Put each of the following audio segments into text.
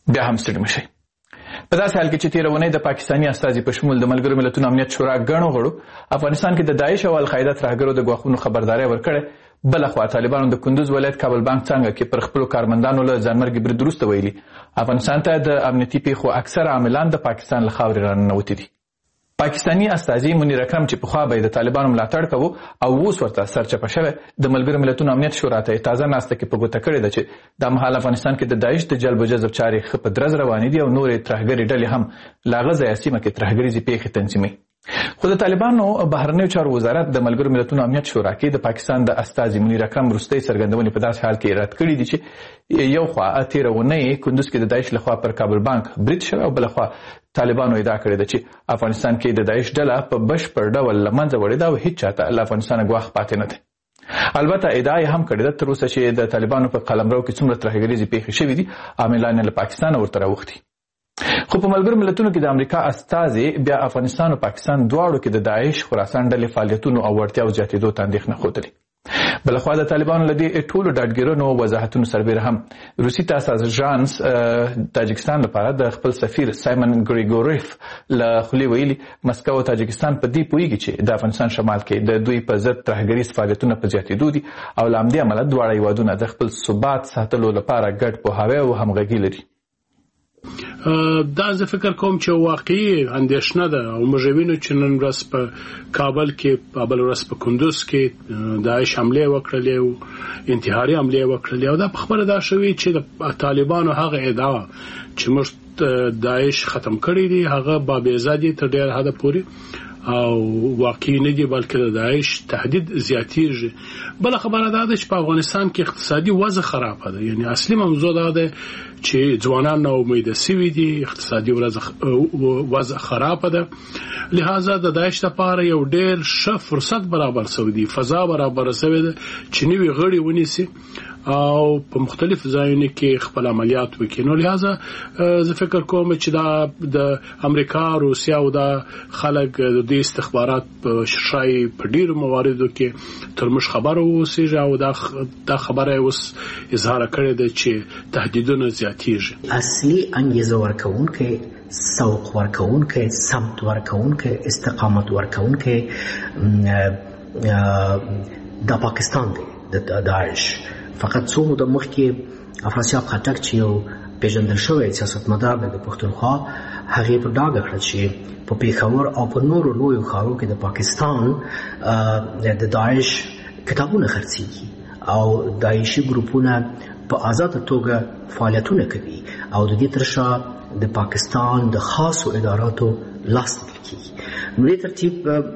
بیا هم ستړي مشئ. په داسې حال کې چې تېره اونۍ د پاکستاني استازي په شمول د ملګرو ملتونو امنیت شورا ګڼو غړو افغانستان کې د داعش او القاعده ترهګرو د ګواښونو خبرداری ورکړې. بلخوا طالبانو د کندوز ولایت کابل بانک څنګه کې پر خپلو کارمندانو له ځانمرګي برید وروسته ویلي افغانستان ته د امنیتي پیښو اکثره عاملان د پاکستان له خاورې راننوتي دي. پاکستاني استازي منیر اکرم چې پخوا به د طالبانو ملاتړ کوو او اوس ورته سرچپه شوی د ملګرو ملتونو امنیت شورا ته تازه ناسته کې په ګوته کړې ده چې د مهال افغانستان کې د داعش د جلب و جذب چارې ښه په درز روانې دي او نورې ترهګرې ډلې هم له هغه ځایه سیمه کې ترهګریزې پیښې تنظیموي. خو د طالبانو بهرنیو چارو وزارت د ملګرو ملتونو امنیت شورا کې د پاکستان د استازي منیر اکرم وروستۍ څرګندونې په داسې حال کې رد کړي دي چې یو خوا تېره اونۍ کندوز کې د داعش لخوا پر کابل بانک برید شوی او بلخوا طالبانو ادعا کړې ده چې افغانستان کې د داعش ډله په بشپړ ډول له منځه وړې ده او هیڅ چاته له افغانستانه ګواښ پاتې نه دی. البته ادعا یې هم کړې ده تر اوسه چې د طالبانو په قلمرو کې څومره ترهګریزې پیښې شوې دي عاملان یې له پاکستانه ورته راوښتي. خو په ملګرو ملتونو کې د امریکا استازي بیا افغانستان او پاکستان دواړو کې د داعش خراسان ډلې فعالیتونو او وړتیاو زیاتېدو ته اندېښنه ښودلې. بلخوا د طالبانو له دې ټولو ډاډګیرانو وضاحتونو سربیره هم روسي تاساس ژانس تاجکستان لپاره د خپل سفیر سایمن ګریګوریف له خولې ویلي مسکو او تاجکستان په دې پوهیږي چې د افغانستان شمال کې د دوی په ضد ترهګریز فعالیتونه په زیاتېدو دي او له همدې امله دواړه هیوادونه د خپل ثبات ساتلو لپاره ګډ پوهاوی او همغږي لري. دا زه فکر کوم چې واقعي اندېښنه ده او موږ وینو چې نن ورځ په کابل کې په بل ورځ په کندوز کې داعش حمله وکړلې او انتحاري حمله وکړلې او دا په خبره دا شوی چې د طالبانو هغه ادعا چې موږ داعش ختم کړی دی هغه بابیزادي تر ډېر حده پورې او واقعي نه دی بلکې د داعش تهدید زیاتیږي. بل خبره ده چې په افغانستان کې اقتصادي وضع خراب ده، یعنی اصلي موضوع ده چې ځوانان نو امید سوي دي، اقتصادي وضع خراب ده، لہذا د داعش لپاره یو ډېر ښه فرصت برابر شوی دی، فضا برابر شوی ده چې نوي غړي ونیسي او په مختلف ځایونو کې خپل عملیات وکړي. نو لہذا زه فکر کوم چې دا د امریکا روسیا او دا خلک د استخبارات په شای په ډیرو مواردو کې تر موږ خبره اوسېږي او دا خبره اوس اظهار کړې ده چې تهدیدونه زیاتېږي. اصلي انګیزه ورکوونکې سوق ورکوونکې سمت ورکوونکې استقامت ورکوونکې د پاکستان دی د داعش. فقط څو موده مخکې افراسیاب خټک چې یو پیژندل شوی سیاستمدار دی د پښتونخوا هغې په ډاګه کړه چې په پېښور او په نورو لویو ښارو کې د پاکستان د داعش کتابونه خرڅېږي او داعشي ګروپونه په آزاده توګه فعالیتونه کوي او د دې تر شا د پاکستان د خاصو اداراتو لاس لیدل کېږي. نو دې ترتیب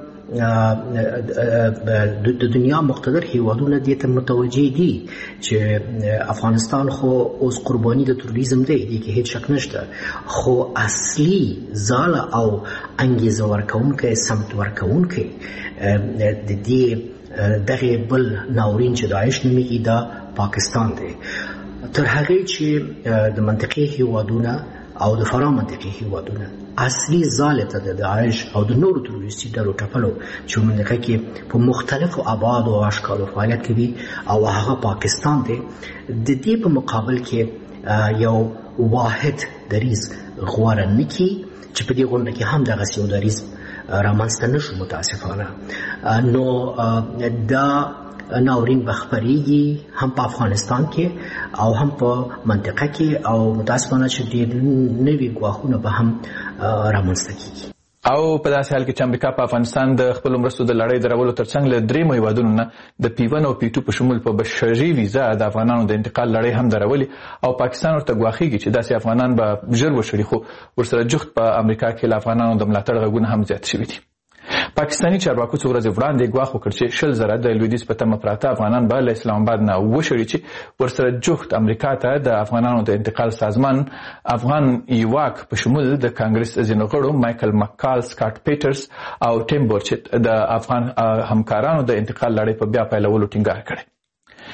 د دنیا مقتدر هیوادونه دې ته متوجه دي چې افغانستان خو اوس قرباني د تروریزم دی، دې کې هیڅ شک نشته، خو اصلي ځاله او انګیزه ورکوونکی سمت ورکوونکی د دې دغه بل ناورین چې داعش نومیږي دا پاکستان دی. تر هغې چې د منطقې هیوادونه او د فرا منطقې هیوادونه اصلي ځاله ته د داعش او د نورو تروریستي ډلو ټپلو چې منطقه کې په مختلفو ابعادو او اشکالو فعالیت کوي او هغه پاکستان دی، د دې په مقابل کې یو واحد دریځ غوره نه کړي چې په دې غونډه کې هم دغسې یو دریځ رامنځته نه شو متاسفانه. نو دا ناورین به خپریږي هم په افغانستان کې او هم په منطقه کې او متاسفانه چې ډېر نوي ګواښونه به هم رامنځته کیږي. او په داسې حال کې چې امریکا په افغانستان د خپلو مرستو د لړۍ درولو ترڅنګ له دریمو هیوادونو نه د P1 او P2 په شمول په بشري ویزا د افغانانو د انتقال لړۍ هم درولي او پاکستان ورته ګواښیږي چې داسې افغانان به ژر وشړي، خو ورسره جفت په امریکا کې له افغانانو د ملاتړ غږونه هم زیات شوي دي. پاکستاني چارواکو څو ورځې وړاندې ګواښ وکړ چې 100,000 د لویدیځ په تمه پراته افغانان به له اسلام آباد نه وشړي چې ورسره جفت امریکا ته د افغانانو د انتقال سازمان افغان ایواک په شمول د کانګرس ځینو غړو مایکل مکال، سکاټ پیټرز او ټیم بورچټ د افغان همکارانو د انتقال لړۍ په بیا پیلولو ټینګار کړی.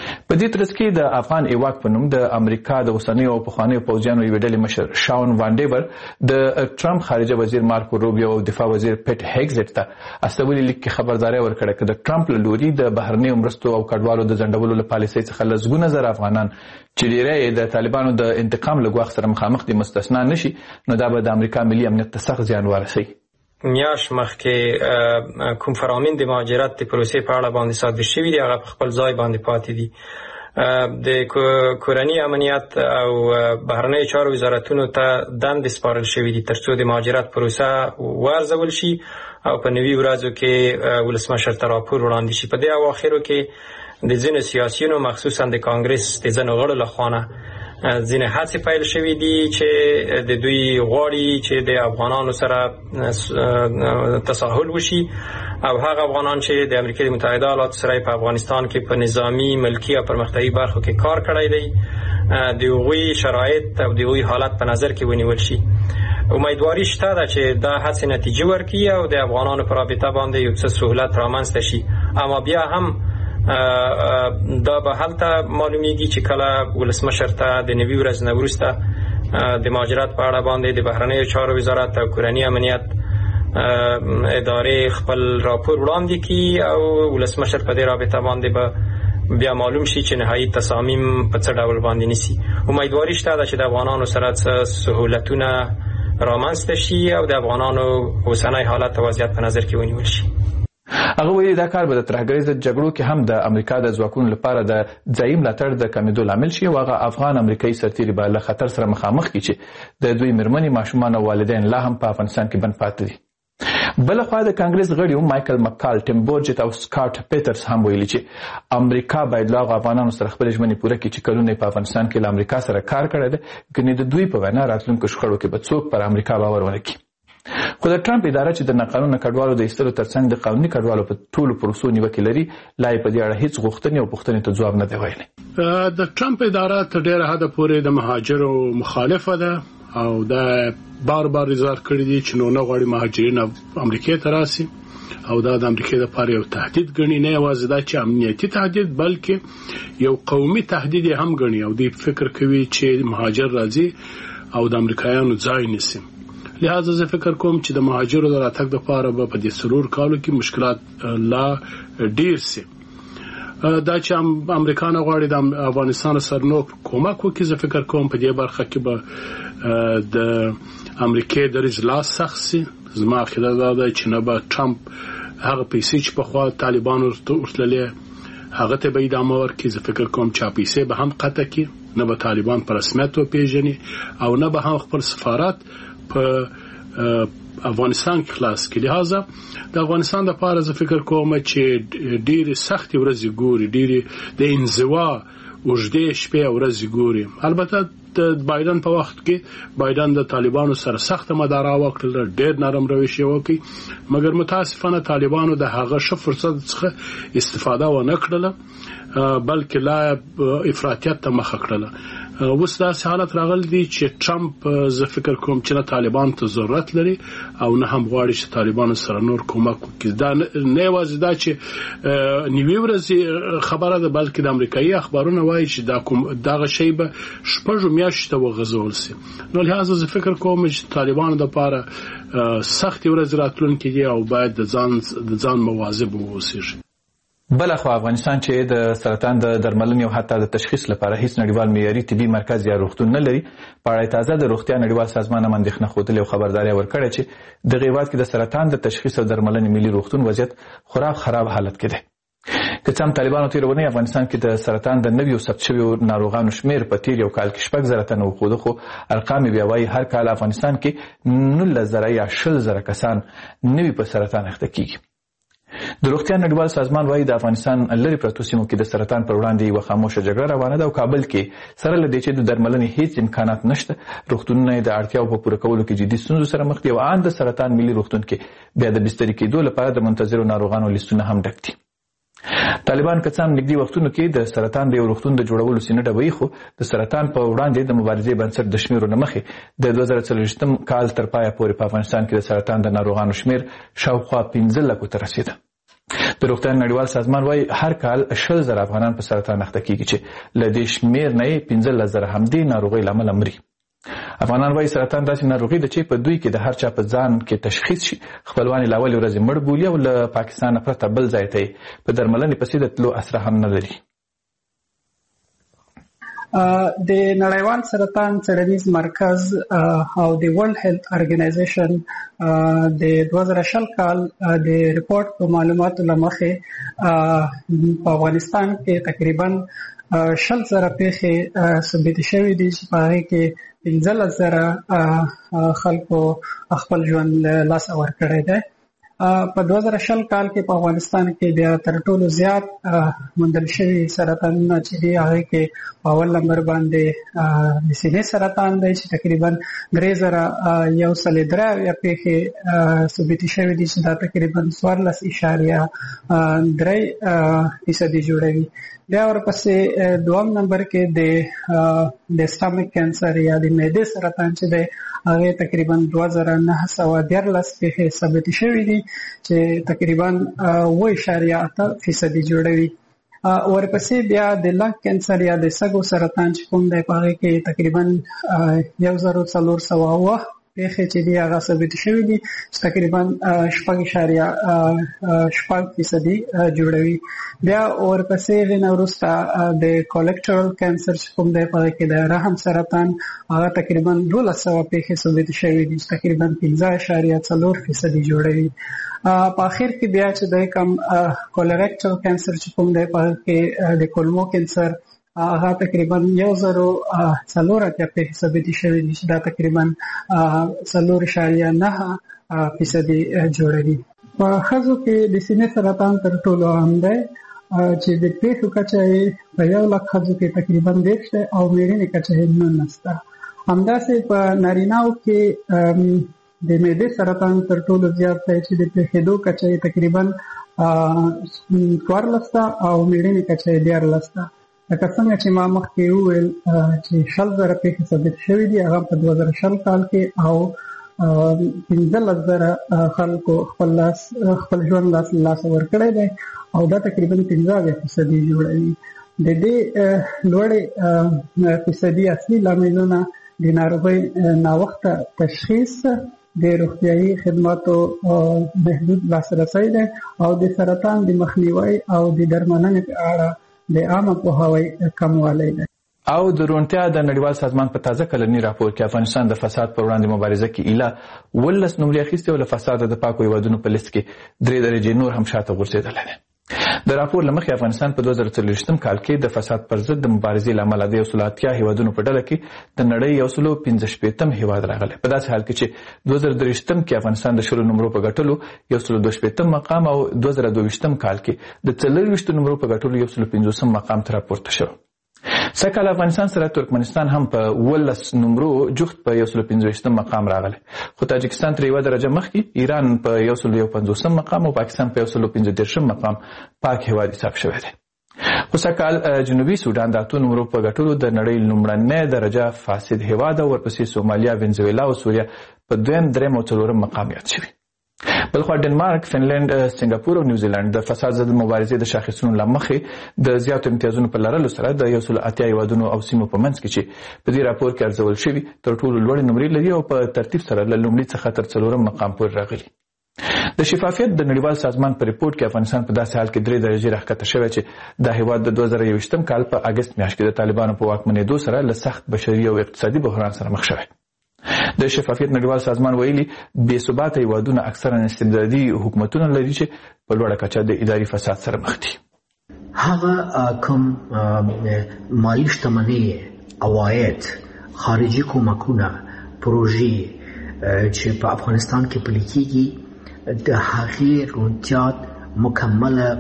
په دې ترڅ کې د افغان ایواک په نوم د امریکا د اوسنیو او پخوانیو پوځیانو یوې ډلې مشر شاون وانډیور د ټرمپ خارجه وزیر مارکو روبیو او دفاع وزیر پیټ هیګزټ ته استولي لیک کې خبرداري ورکړه چې د ټرمپ له لوري د بهرنیو مرستو او کډوالو د ځنډولو له پالیسۍ څخه لسګونه زره افغانان چې ډیری د طالبانو د انتقام له ګواښ سره مخامخ دي مستثنا نشي، نو دا به د امریکا ملي امنیت ته سخت زیان ورسوي. میاش مخکې کوم فرامین د مهاجرت د پروسې په اړه باندې صادر شوي دي، هغه په خپل ځای باندې پاتې دي. د کورني امنیت او بهرنیو چارو وزارتونو ته دندې سپارل شوي دي ترڅو د مهاجرت پروسه وارزول شي او په نوي ورځو کې ولسمشر ته راپور وړاندې شي. په دې اواخرو کې د ځینو سیاسیونو مخصوصا د کانګرس د ځینو غړو لخوا ځینې هڅې پیل شوي دي چې د دوی غواړي چې د افغانانو سره تساهل وشي او هغه افغانان چې د امریکا متحده ایالاتو سره په افغانستان کې په نظامی ملکی او پرمختیایي برخو کې کار کړی دی د هغوی شرایط او د هغوی حالت په نظر کې ونیول شي. امیدواري شته ده چې دا هڅې نتیجه ورکړي او د افغانانو په رابطه باندې یو څه سهولت رامنځته شي. اما بیا هم دا به هلته معلومیږي چې کله ولسمشر ته د نوي ورځ نه وروسته د مهاجرت په اړه باندې د بهرنیو چارو وزارت او کورني امنیت ادارې خپل راپور وړاندې کړي او ولسمشر په دې رابطه باندې به بیا معلوم شي چې نهایي تصامیم په څه ډول باندې نیسي. امیدواري شته چې د افغانانو سره سهولتونه رامنځته شي او د افغانانو اوسنی حالت او وضعیت په نظر کې ونیول شي. هغه ویلي دا کار به د ترهګریز جګړو کې هم د امریکا د ځواکونو لپاره د ځایي ملاتړ د کمیدو لامل شي او هغه افغان امریکایي سرتیري به له خطر سره مخامخ کړي چې د دوی مېرمنې، ماشومان او والدین لا هم په افغانستان کې بند پاتې دي. بلخوا د کانګرس غړیو مایکل مکال، ټیم بورجټ او سکاټ پیټرز هم ویلي چې امریکا باید له افغانانو سره خپل ژمنې پوره کړي چې کلونه په افغانستان کې له امریکا سره کار کړی دی، ګنې د دوی په وینا راتلونکو شخړو کې به څوک پر امریکا باور ونه کړي. خو د ټرمپ اداره چې د ناقانونه کډوالو د ایستلو ترڅنګ د قانوني کډوالو په ټولو پروسو نیوکې لري، لا یې په دې اړه هیڅ غوښتنې او پوښتنې ته ځواب نه دی ویلی. د ټرمپ اداره تر ډیره حده پورې د مهاجرو مخالفه ده او دا بار بار اظهار کړی دی چې نو نه غواړي مهاجرین امریکا ته راسي او دا د امریکا لپاره یو تهدید ګڼي، نه یوازې دا چې امنیتي تهدید بلکې یو قومي تهدید هم ګڼي او دوی فکر کوي چې مهاجر راځي او د امریکایانو ځای نیسي. لہذا زه فکر کوم چې د مهاجرو د راتګ لپاره به په دې څلور کالو کې مشکلات لا ډیر سي. دا چې امریکا نه غواړي د افغانستان سره نو کومک وکړي، زه فکر کوم په دې برخه کې به د امریکا د رضا سخت سي. زما عقیده دا ده چې نه به ټرمپ هغه پیسې چې په خوا طالبانو ورتللې هغه ته به ادامه ورکړي. زه فکر کوم چې پیسې به هم قطع کړي، نه به طالبان په رسمیت وپیژني او نه به هم خپل سفارت په افغانستان کې خلاص کړي. لہذا د افغانستان لپاره زه فکر کوم چې ډېر سخت ورځې ګوري، ډېر د انزوا اوږدې شپې او ورځې ګوري. البته د بایدن په وخت کې بایدن د طالبانو سره سخت مدارا وکړل، ډېر نرم روش یې وکړ، مګر متاسفانه طالبانو د هغه ښه فرصت څخه استفاده ونه کړله بلکې لا افراطیت ته مخه کړله. اوس داسې حالت راغلی دی چې ټرمپ زه فکر کوم چې نه طالبان ته ضرورت لري او نه هم غواړي چې طالبانو سره نور کومک وکړي. دا نه یوازې دا چې نیوي ورځې خبره ده بلکې د امریکایي اخبارونه وایي چې دغه شی به شپږو میاشتو ته وغځول سي. نو لهدا زه فکر کوم چې طالبانو لپاره سخت ورځ راتلونکې دي او باید د ځان مواظب واوسي. بلخوا افغانستان چې د سرطان د درملنې او حتی د تشخیص لپاره هیڅ نړیوال معیاري طبي مرکز یا روغتون نه لري، په اړه تازه د روغتیا نړیوال سازمان هم اندېښنه ښودلې او خبرداری ورکړې چې د هېواد کې د سرطان د تشخیص او درملنې ملي روغتون وضعیت خورا خراب حالت کې دی. که څه هم طالبانو تېره اونۍ افغانستان کې د سرطان د نویو ثبت شویو ناروغانو شمېر په تېر یو کال کې 6,000 تنه وښوده، خو ارقام بیا وایي هر کال افغانستان کې 19,000 یا 20,000 کسان نوي په سرطان اخته کېږي. د روغتیا نړیوال سازمان وایي د افغانستان لرې پرتو سیمو کې د سرطان پر وړاندې یوه خاموشه جګړه روانه ده او کابل کې سره له دې چې د درملنې هیڅ امکانات نشته، روغتونونه یې د اړتیاو په پوره کولو کې جدي ستونزو سره مخ دي او ان د سرطان ملي روغتون کې بیا د بسترې کېدو لپاره د منتظرو ناروغانو لیستونه هم ډک دي. طالبان که څه هم نږدې وختونو کې د سرطان د یو روغتون د جوړولو سینه ډبوي، خو د سرطان په وړاندې د مبارزې بنسټ د شمیرو نه مخې د 2024 کال تر پایه پورې په افغانستان کې د سرطان د ناروغانو شمیر شاوخوا 15 لکو ته رسېده. د روغتیا نړیوال سازمان وايي هر کال 100,000 افغانان په سرطان اخته کیږي چې له دې شمېر نه 15,000 همدې ناروغۍ له امله مري. افغانان وايي سرطان داسې ناروغي ده چې په دوی کې د هر چا په ځان کې تشخیص شي خپلوان یې له اولې ورځې مړ بولي او له پاکستان پرته بل ځای ته په درملنې پسې د تلو اسره هم نه لري. د نړیوال سرطان څېړنیز مرکز او د ورلد هیلث ارګنایزیشن د 2020 کال د ریپورت په معلوماتو له مخې په افغانستان کې تقریبا 20,000 پیښې ثبت شوې دي چې په هغې کې 15,000 خلکو خپل ژوند له لاسه ورکړی دی. په 2020 کال کې په افغانستان کې بیا تر ټولو زیات موندل شوي سرطانونه چې دي هغه کې په اول نمبر باندې د سینې سرطان دی چې تقریبا 3,103 پیښې ثبت شوي دي چې دا تقریبا 14.3% جوړوي. بیا ورپسې دوم نمبر کې د سټامک کینسر یا د معدې سرطان چې دی هغه تقریبا 2,913 پیښې ثبت شوې دي چې تقریبا 8.8% جوړوي. ورپسې بیا د لنګ کینسر یا د سږو سرطان چې کوم دی په هغه کې تقریبا 1,407 پیښې چې دی هغه ثبت شوې دي چې تقریبا 6.8% جوړوي. بیا ورپسې غوښنه وروسته د کولېکټرل کینسر چې کوم دی په هغه کې د رحم سرطان هغه تقریبا 1,200 پیښې ثبت شوې دي چې تقریبا 15.4% جوړوي. په اخر کې بیا چې د کم کولېکټرل کینسر چې کوم دی په هغه کې د کولمو کینسر هغه تقریبا 1,400 پیښې ثبت شوې دي چې دا تقریبا 4.9% جوړوي. په ښځو کې د سینې سرطان تر ټولو عام دی چې د پیښو کچه په 1,00,000 ښځو کې تقریبا 10 او میرمنې کچه 19 ده. همداسې په نارینه‌و کې د معدې سرطان تر ټولو زیات دی چې د پیښېدو کچه تقریبا 14 او میرمنې کچه 14 ده. لکه څنګه چې ما مخکې وویل چې 20,000 پیښې ثبت شوې دي هغه په 2020 کال کې او 15,000 خلکو خپل ژوند لاس ورکړی دی او دا تقریبا 15% جوړوي. د دې لوړې فیصدي اصلي لاملونه د ناروغۍ ناوخته تشخیص، د روغتیايي خدماتو محدود لاسرسی دی او د سرطان د مخنیوي او د درملنې په اړه د عامه پوهاوي کموالی دی. او د روغتیا د نړیوال سازمان په تازه کلنی راپور کې افغانستان د فساد پر وړاندې مبارزه کې ایله 12 نمرې اخیستې او له فساد د پاکو هیوادونو په لیست کې 3 درجې نور هم شاته غورځېدلی دی. د راپور له مخې افغانستان په 2024 کال کې د فساد پر ضد د مبارزې له امله د 180 هیوادونو په ډله کې د نړۍ 115 هیواد راغلی. په داسې حال کې چې 2023 کې افغانستان د 10 نمرو په ګټلو 122 مقام او 2022 کال کې د 24 نمرو په ګټلو 150 مقام ته راپورته شو. سږکال افغانستان سره ترکمنستان هم په 12 نمرو جفت په 115 مقام راغلی، خو تاجکستان تر یوه درجه مخکې، ایران په 151 مقام او پاکستان په 135 مقام پاک هیواد حساب شوی دی. خو سږکال جنوبي سودان د 8 نمرو په ګټلو د نړۍ لومړنی درجه فاسد هیواد او ورپسې سومالیا، وینزویلا او سوریه په 2م، 3م او 4م مقام یاد شوي. بلخوا ډنمارک، فنلند، سنگاپور او نیوزیلند د فساد ضد مبارزې د شاخصونو له مخې د زیاتو امتیازونو په لرلو سره د 180 هیوادونو او سیمو په منځ کې چې په دې راپور کې ارزول شوي تر ټولو لوړې نمرې لري او په ترتیب سره له لومړي څخه تر 4م مقام پورې راغلي. د شفافیت د نړیوال سازمان په ریپورت کې افغانستان په داسې حال کې 3 درجې راښکته شوی چې دا هیواد د 2021 کال په اګست میاشت کې د طالبانو په واکمنېدو سره له سخت بشري او اقتصادي بحران سره مخ شوی. د شفافیت نړیوال سازمان ویلي بې ثباته هیوادونه اکثرا استبدادي حکومتونه لري چې په لوړه کچه د اداري فساد سره مخ دي. هغه کوم مالی شتمنۍ، عواید، خارجي کومکونه، پروژې چې په افغانستان کې پلي کېږي د هغې روڼتیا مکمله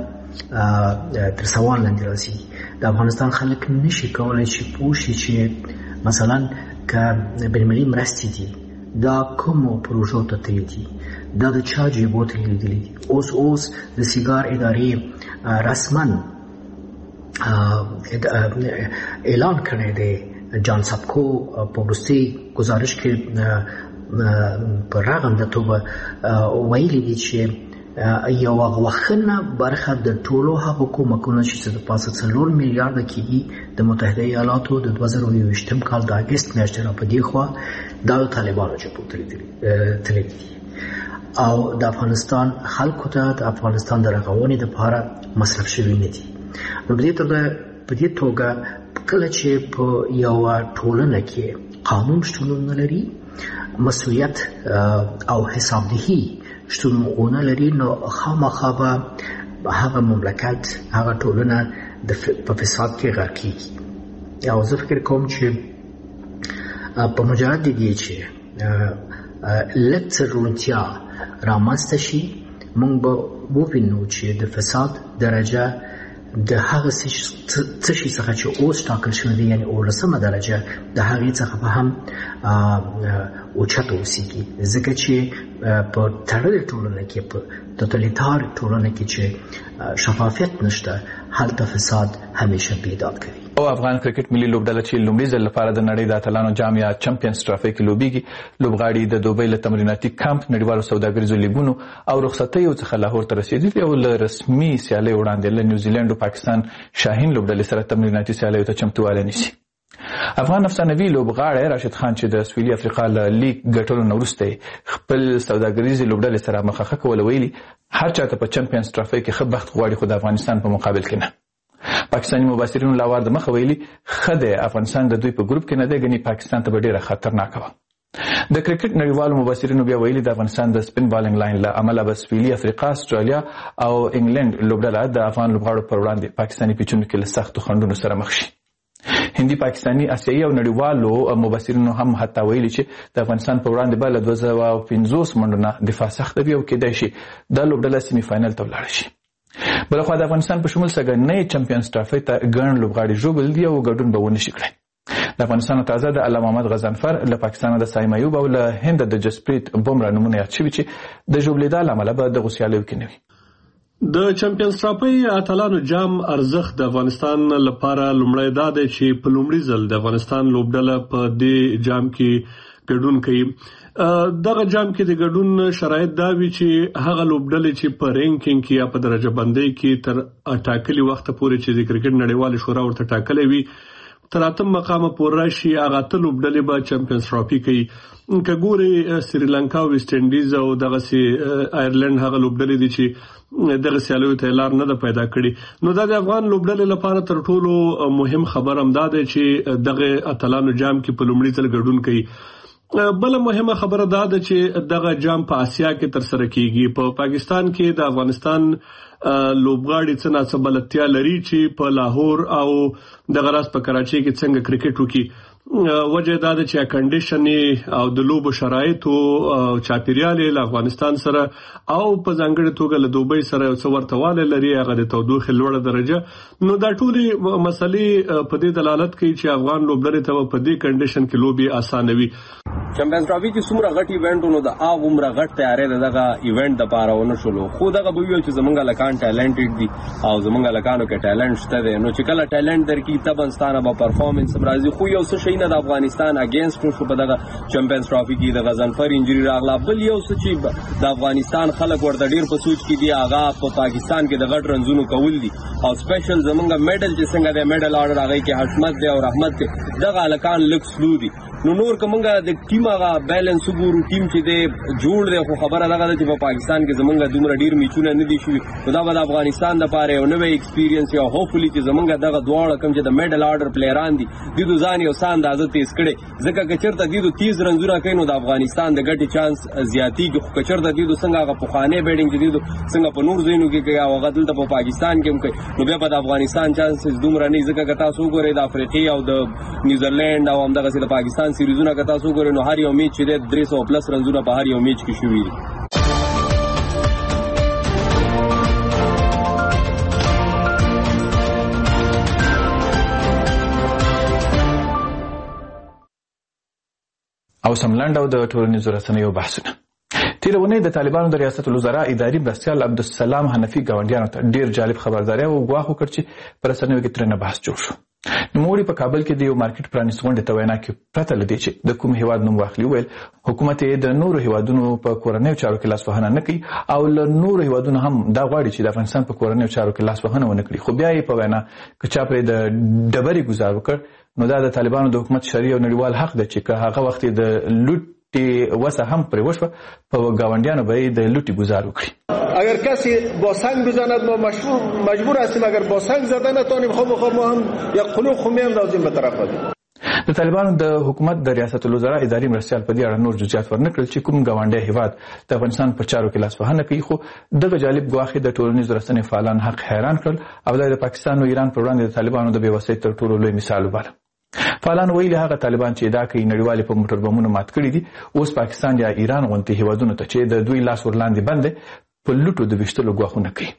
تر سوال لاندې راځي. د افغانستان خلک نشي کولی چې پوه شي چې مثلا که بین‌المللي مرستې دي دا کومو پروژو ته تللي دي، دا د چا جیبو ته لېږدلي دي. اوس د سیګار ادارې رسما اعلان کړی دی. جان سبکو په وروستي گزارش کې په رغنده توګه ویلي دي چې یو غوښنه برخه د ټولو هغو کومکونو چې د پاسه 4 میلیارډ کېږي د متحده ایالاتو د 2021 کال د اگست میاشتې را په دې خوا دا د طالبانو جبهو تللي دي او د افغانستان خلکو ته د افغانستان د رغونې لپاره مصرف شوي نه دي. نو په دې توګه کله چې په یو ټولنه کې قانون شتون نه لري، مسؤلیت او حسابدهي شتون ونه لري، نو خامخا به هغه مملکت، هغه ټولنه په فساد کې غرق کیږي. او زه فکر کوم چې په مجرد دې چې لږ څه روڼتیا رامنځته شي، موږ به ووینو چې د فساد درجه د هغه څه شي څخه چې اوس ټاکل شوی دی، یعنی 18مه درجه، د هغې څخه به هم اوچته اوسیږي، ځکه چې په تړلې ټولنه کې، په توتالیتار ټولنه کې چې شفافیت نشته، هلته فساد همیشه بیداد کوي. او افغان کرکټ ملي لوبډله چې لومړي ځل لپاره د نړۍ د اتلانو جام یا چمپیونز ټرافي کې لوبېږي، لوبغاړي د دوبۍ له تمریناتي کمپ، نړیوالو سوداګریزو لیګونو او رخصتیو څخه لاهور ته رسېدلي او له رسمي سیالۍ وړاندې له نیوزیلند او پاکستان شاهین لوبډلې سره تمریناتي سیالیو ته چمتووالی نیسي. افغان افسانوي لوبغاړی راشد خان چې د سویلي افریقا له لیګ ګټلو نه وروسته خپل سوداګریزې لوبډلې سره مخه کوله، ویلي هر چاته په چمپیونز ټرافي کې ښه بخت غواړي، خو د افغانستان په مقابل کې نه. پاکستاني مبصرینو لاوار د مخه ویلي ښه دی افغانستان د دوی په ګروپ کې نه دی، ګنې پاکستان ته به ډېره خطرناکه وه. د کرکټ نړیوالو مبصرینو بیا ویلي د افغانستان د سپین بالینګ لاین له امله به سویلي افریقا، استرالیا او انګلند لوبډله د افغان لوبغاړو پر وړاندې پاکستاني پیچونو کې له سختو خنډونو سره مخ شي. هندي، پاکستاني، آسیایي او نړیوالو مبصرینو هم حتی ویلي چې د افغانستان په وړاندې به له 250 منډو نه دفاع سخته وي او کېدای شي دا لوبډله سیمي فاینل ته ولاړه شي. بلخوا د افغانستان په شمول سږنۍ چمپیونز ټرافي ته ګڼ لوبغاړي ژوبل دي او ګډون به ونه شي کړی. د افغانستان تازه د علامه محمد غضنفر، له پاکستان د سایم ایوب او له هند د جسپریت بومرا نومونه یاد شوي چې د ژوبلېدا له امله به دغو سیالیو کې نه وي. د چمپیونز ټرافي اتلانو جام ارزښت د افغانستان لپاره لومړی دا دی چې په لومړي ځل د افغانستان لوبډله په دې جام کې ګډون کوي. دغه جام کې د ګډون شرایط دا وی چې هغه لوبډلې چې په رینکینګ کې یا په درجه بندۍ کې تر ټاکلي وخت پورې چې د کرکټ نړیوالې شورا ورته ټاکلې وي، تر 8 مقامه پورې راشي، هغه ته لوبډلې به چمپیونز ټرافي کوي. که ګوري سریلانکا او ویسټ انډیز او دغه آیرلند هغه لوبډلې دي چې دغه سیالیو ته لار نه ده پیدا کړې، نو دا د افغان لوبډلې لپاره تر ټولو مهم خبر هم دا دی چې دغه اتلانو جام کې په لومړي ځل ګډون کوي. بل مهمه خبره دا ده چې دغه جام په آسیا کې تر سره کیږي. په پاکستان کې د افغانستان لوبغاړي څه ناڅه بلدتیا لري چې په لاهور او دغه راز په کراچۍ کې څنګه کرکټ وکړي. وجه دا ده چې کنډیشن او د لوبو شرایط او چاپیریال له افغانستان سره او په ځانګړي توګه له دوبۍ سره څو ورتهواله لري، هغه د تودوخې لوړه درجه. نو دا ټولې مسلې په دې دلالت کوي چې افغان لوبډلې ته په دې کنډیشن کې لوبي اسانه وي. چمپیونز ټرافي کې څومره غټ ایونټونو د عمره غټ تیارې دغه ایونټ د پاره ونه شولو، خو دغه به ویل چې زمونږ لکان ټیلنټډ دي او زمونږ لکانو کې ټیلنټ شته دی، نو چې کله ټیلنټ درکې تبنستانه به پرفارمنس راځي. خو یو څه شي نه د افغانستان اگینست شو په دغه چمپیونز ټرافي کې د غضنفر انجری راغله. بل یو څه چې د افغانستان خلک ورته ډیر په سوچ کې دي، هغه په پاکستان کې د غټ رنزونو کول دي او سپیشل زمونږ میډل چې څنګه د میډل آرډر هغه کې حشمت دی او رحمت دی، دغه لکان لک سلو دي. نو نور کومه د ټیم هغه بیلنس وګورو، ټیم چې دی جوړ دی، خو خبره دغه ده چې په پاکستان کې زمونږ دومره ډیر میچونه نه دي شوي. نو دا به د افغانستان دپاره یو نوی ایکسپیرینس یا هوپفلی چې زمونږ دغه دواړه کوم چې د میډل آرډر پلیران دي دیدو ځان یو څه اندازه تیز کړی، ځکه که چېرته دیدو تیز رنزونه کوي نو د افغانستان د ګټې چانس زیاتېږي. خو که چېرته دیدو څنګه هغه پخوانی بیډینګ چې دیدو څنګه په نور ځایونو کې کوي او هغه دلته په پاکستان کې هم کوي، نو بیا به د افغانستان چانسز دومره نه، ځکه که تاسو وګورئ د افریقې او د نیوزرلینډ او همدغسې د پاکستان سیریزونه که تاسو وګورئ نو هر یو میچ چې دی 300 پلس رنزونه په هر یو میچ کې شوي دي. او سملند او د ټولنیزو رسنیو بحثونه. تېره اونۍ د طالبانو د ریاست الوزرا اداري مرستیال عبدالسلام حنفي ګاونډیانو ته ډېر جالب خبرداری او ګواښ وکړ چې په رسنیو کې ترېنه بحث جوړ شو. نوموړي په کابل کې د یو مارکیټ پرانیست غونډې ته وینا کې پرته له دې چې د کوم هیواد نوم واخلي ویل حکومت د نورو هیوادونو په کورنیو چارو کې لاسوهنه نه کوي او له نورو هیوادونو هم دا غواړي چې د افغانستان په کورنیو چارو کې لاسوهنه ونه کړي. خو بیا یې په وینا که چا پرې د ډبرې ګزار وکړ نو دا د طالبانو د حکومت شرعي او نړیوال حق دی چې که هغه وخت د لوټ وسه هم پرې وشوه په گاونډیانو به یې د لوټي گزار وکړي. اگر کسی با سنگ بزند ما مجبور هستیم، اگر با سنگ زدن نتونیم خب ما هم یک قلوق خمی اندازیم به طرف بدیم. د طالبانو د حکومت د ریاست الوزرا اداري مرستیال په دې اړه نور جزئیات ورنکړل چې کوم گاونډي هیواد د افغانستان په چارو کې لاسوهنه کوي. خو دغه جالب ګواښ د ټولنیزو رسنیو فعالان حق حیران کړل او د پاکستان او ایران پر وړاندې د طالبانو د بې وسۍ تر ټولو لوی مثال وباله. فعالان ویلي هغه طالبان چې دا کوي نړیوالې په موټر بمونو مات کړي دي اوس پاکستان یا ایران غونډې هیوادونو ته چې د دوی لاس ورلاندې بند دی په لوټو د ویشتلو ګواښونه کوي.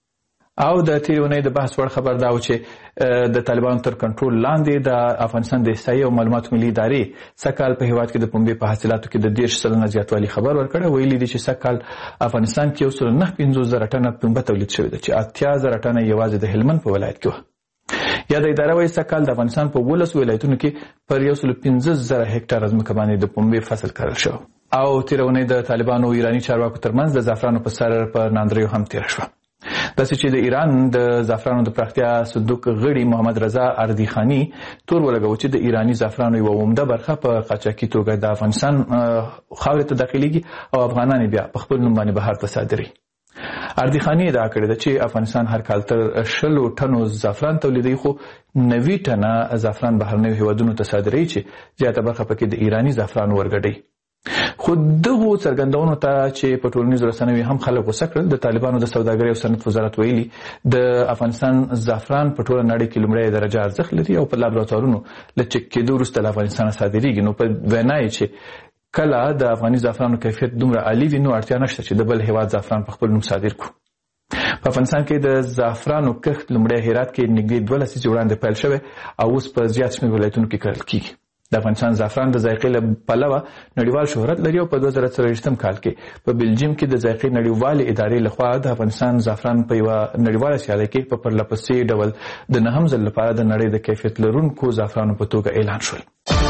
او د تېرې اونۍ د بحث وړ خبر دا و چې د طالبانو تر کنټرول لاندې د افغانستان د احصایې او معلوماتو ملي ادارې سږکال په هیواد کې د پنبې په حاصلاتو کې د 10% زیاتوالي خبر ورکړی. ویلي دي چې سږکال افغانستان کې 1.95 ټنه پنبه تولید شوې ده چې 80,000 ټنه یوازې د هلمند په ولایت کې وه. یا د اداره وایي سږکال د افغانستان په 12 ولایتونو کې پر 115,000 هکټاره ځمکه باندې د پنبې فصل کرل شوی. او تېره اونۍ د طالبانو او ایراني چارواکو ترمنځ د زعفرانو په سر په ناندریو هم تېره شوه. داسې چې د ایران د زعفرانو د پراختیا صندوق غړي محمد رضا اردیخاني تور ولګاوه چې د ایراني زعفرانو یوه عمده برخه په قاچاقي توګه د افغانستان خاورې ته داخليږي او افغانان بیا په خپل نوم باندې بهر ته صادروي. اردیخاني ادعا کړې ده چې افغانستان هر کال تر 100 ټنو زعفران تولیدوي خو 90 ټنه زعفران بهرنیو هیوادونو ته صادروي چې زیاته برخه پکې د ایراني زعفرانو ورګډي. خو دغه څرګندونو ته چې په ټولنیزو رسنیو هم خلک غوسه کړل. د طالبانو د سوداګرۍ او صنعت وزارت ویلي د افغانستان زعفران په ټوله نړۍ کې لومړی درجه ارزښت لري او په لابراتوارونو له چک کېدو وروسته له افغانستانه صادریږي. نو په وینا یې چې کله د افغاني زعفرانو کیفیت دومره عالي وي نو اړتیا نشته چې د بل هیواد زعفران په خپل نوم صادر کړو. په افغانستان کې د زعفرانو کښت لومړی هرات کې نږدې 2 لسیزې وړاندې پیل شوی او اوس په زیات شمېر ولایتونو کې کرل کیږي. د افغانستان زعفران د ذایقې له پلوه نړیوال شهرت لري او په 2023 کال کې په بلجیم کې د ذایقې نړیوالې ادارې لخوا د افغانستان زعفران په یوه نړیواله سیالۍ کې په پرلپسې ډول د 9م ځل لپاره د نړۍ د کیفیت لرونکو زعفرانو په توګه اعلان شول.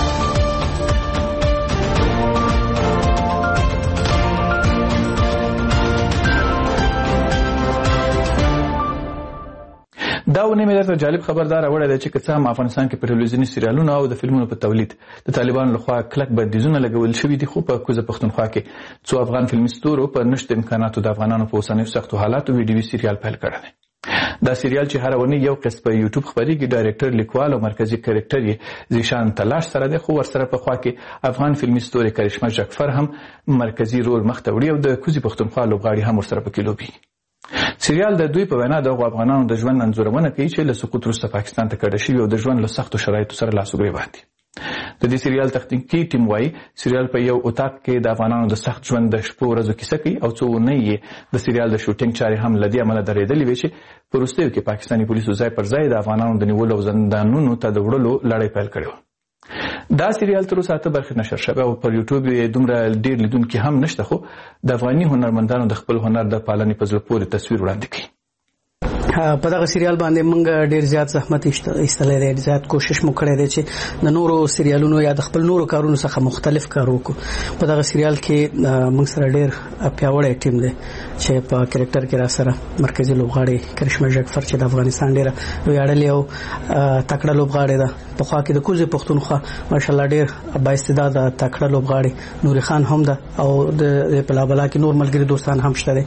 دا ونې مې درته جالب خبردار راوړی دی چې که څه هم افغانستان کې په ټلویزیوني سریالونو او د فلمونو په تولید د طالبانو لخوا کلک بندیزونه لګول شوي دي خو په کوزه پښتونخوا کې څو افغان فلمي ستورو په نشته امکاناتو د افغانانو په اوسنیو سختو حالاتو ویډیوي سریال پیل کړی دی. دا سریال چې هر اونۍ یو قسط په یوټیوب خپرېږي ډایرکټر لیکوال او مرکزي کرکټر یې زیشان تلاش سره دی خو ورسره په خوا کې افغان فلمي ستوري کرشمه جعفر هم مرکزي رول مخته وړي او د کوزې پښتونخوا لوبغاړي هم ورسره پکې لوبېږي. سریال د دوی په وینا د افغانانو د ژوند انځورونه کوي چې له سقوط وروسته پاکستان ته کډه شوي او د ژوند له سختو شرایطو سره لاس و ګرېوان دي. د دې سریال تخنیکي ټیم وایي سریال په یو اتاق کې د افغانانو د سخت ژوند د شپو ورځو کیسه کوي او څو اونۍ یې د سریال د شوټینګ چارې هم له دې امله درېدلې وې چې په وروستیو کې پاکستاني پولیسو ځای پر ځای د افغانانو د نیولو او زندانونو ته د وړلو لړۍ پیل کړې وه. دا سریال تر اوسه 8 برخې نشر شوی او پر یوټیوب یې دومره ډېر لیدونکي هم نشته خو د افغاني هنرمندانو د خپل هنر د پالنې په زړه پورې تصویر وړاندې کوي. په دغه سریال باندې موږ ډیر زیات زحمت ایستلې دي، زیات کوشش مو کړی دی چې د نورو سریالونو یا د خپل نورو کارونو څخه مختلف کار وکړو. په دغه سریال کې موږ سره ډیر پیاوړی ټیم دی چې په کریکټر کې را سره مرکزي لوبغاړي کرشمه جعفر چې د افغانستان ډیره ویاړلې او تکړه لوبغاړي ده. په خوا کې د کوزې پښتونخوا ماشاءالله ډیر با استعداد تکړه لوبغاړي نوري خان هم ده او د پلابلا کې نور ملګری دوستان هم شته دي.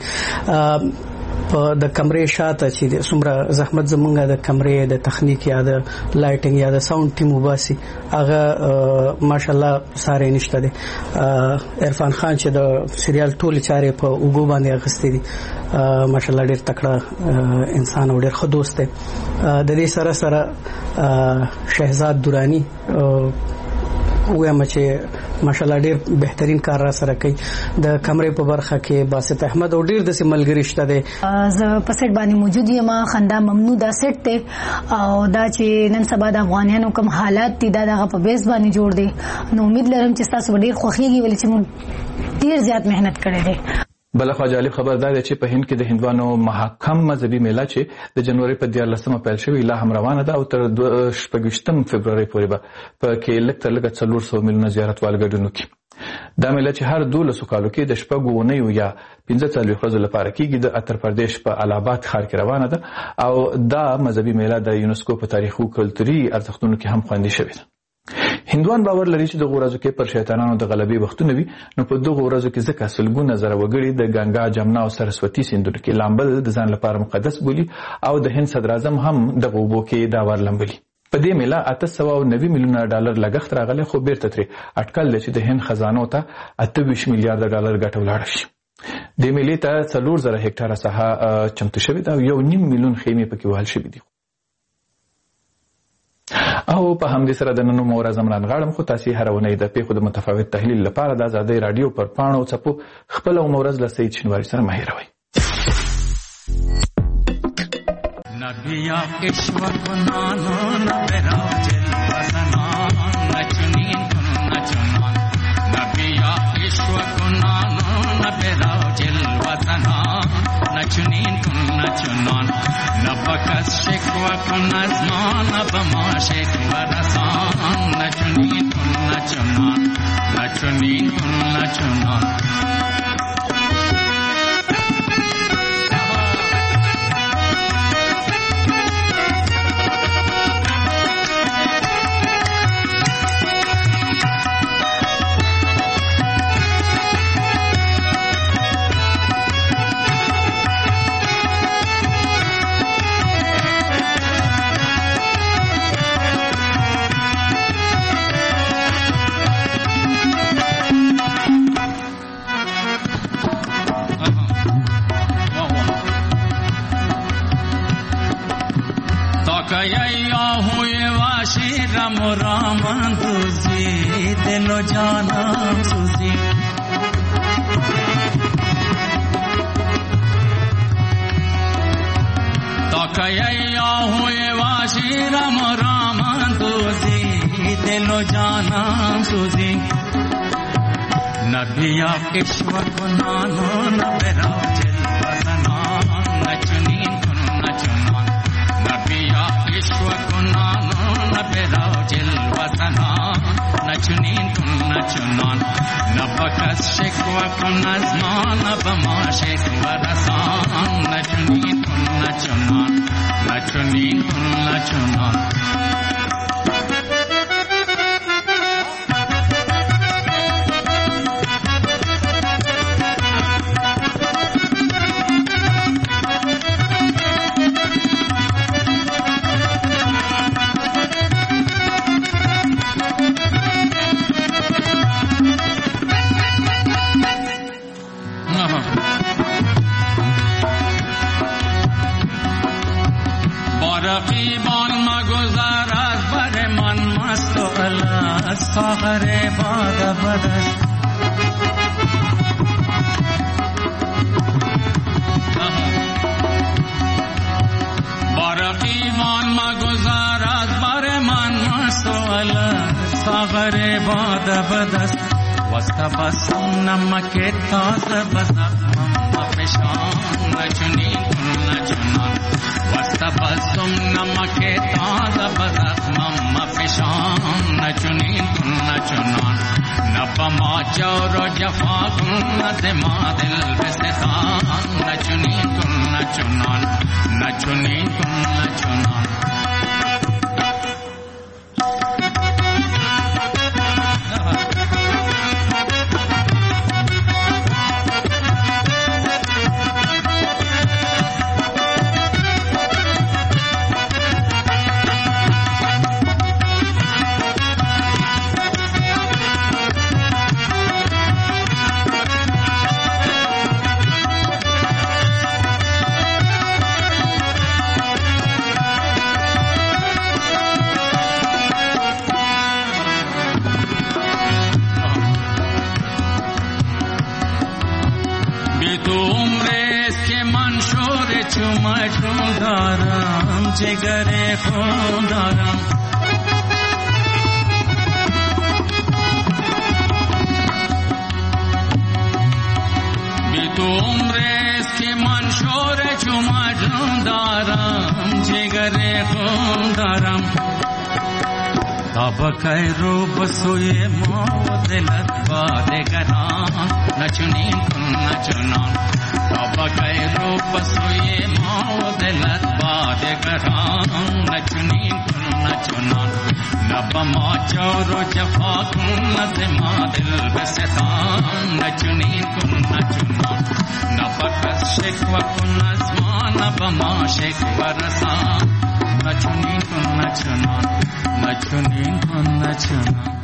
په د کمرې شاته چې څومره زحمت زمونږه د کمرې د تخنیک یا د لایټینګ یا د ساوند ټیم وباسي هغه ماشاءالله ساره نشته دي. عرفان خان چې د سریال ټول چارې په وګو باندې اغستې دي ماشاءالله ډېر تکړه انسان او ډېر ښه دوست دی. د دې سره سره شهزاد دورانی وایم چې ماشاءالله ډیر بهترین کار را سره کوي. د کمرې په برخه کې باسط احمد او ډیر د ملګری شته دي. زه په سیټ باندې موجود یم. خندا ممنوع دا سیټ ته او دا چې نن سبا د افغانانو کوم حالات دي دا دغه په بیس باندې جوړ دي. نو امید لرم چې تاسو ډیر خوښیږي ولې چې موږ ډیر زیات مهنت کړې دي. بلخوا جالب خبر دا دی چې په هند کې د هندوانو محکم مذهبي میله چې د جنوري په 14 پیل شوې لا هم روانه ده او تر 28 فبرवरी پورې به په کې لږ تر لږه 400 میلیونه زیارتوال ګډون وکړي. دا میله چې هر 12 کالو کې د شپږو اونیو یا 15 ورځو لپاره کېږي د اتر پردیش په الهاباد ښار کې روانه ده او دا مذهبي میله د یونسکو په تاریخي او کلتوري ارزښتونو کې هم خوندي شوې ده. هندوان باور لري چې دغه ورځو کې پر شیطانانو د غلبې وختونه وي، نو په دغه ورځو کې ځکه سلګونه زره وګړي د ګنگا، جمنا او سرسوتی سیندونو کې لامبل د ځان لپاره مقدس بولي او د هند صدر اعظم هم دغه اوبو کې دا ور لامبلي. په دې میله 890 میلیونه ډالر لګښت راغلی، خو بیرته ترې اټکل دی چې د هند خزانو ته 28 میلیارډ ډالر ګټه ولاړه شي. دې میلې ته 4000 هکټاره ساحه چمتو شوې ده او 1.5 میلیون خیمې پکې وهل شوې دي. او په همدې سره د نن مورز امران غاړم، خو تاسو هر ونې د پیښو د متفاوت تحلیل لپاره د آزادۍ رادیو پر پاڼو او چپو خپل مورز له سید شنواری سره مهیروي. نبیا ایشور کو نانو نبرا جل وسنا نچنین نچنان نبیا ایشور کو نانو نبرا جل وسنا نچنین نچنان نبکس شکوا کو نزمان بما شکوا رسان نچنین نچنان نچنین نچنان राम तुझी दिलो जाना सुजी तो कया हुए वाशी राम राम तुझी दिलो जाना सुजी नबिया ईश्वर को नानो नबरा जल वसना नचनी नचना नबिया ईश्वर को नानो नबरा जल वसना नचनी नचनान नबकस शिकवा को नज़मान बमा शिकवा रसान नचनी नचनान नचनी नचनान सागरे बाद बदस बारकी मान मगुजारत बारे मन मस्तोल सागरे बाद बदस वस्तबसम नमके ताज बसक मम्मा पेशान नचनी नचनान वस्तबसम नमके ताज बसक मम्मा पेशान नचनी नचनान नबमा चौरो जफा नदमा दिल बेस्तान नचनी नचनान नचनी नचनान जिगरे खुदारम भी तो دارم تابکای رو بسوی ما و دلت با دگران نچنین کن نچنان تابکای رو بسوی ما و دلت با دگران نچنین کن نچنان نبا ما جور و جفا کن نزما دل بستان نچنین کن نچنان نبا کس شکوه کن از ما نبا ما شکوه رسان نچنین کن نچنان نچنین کن نچنان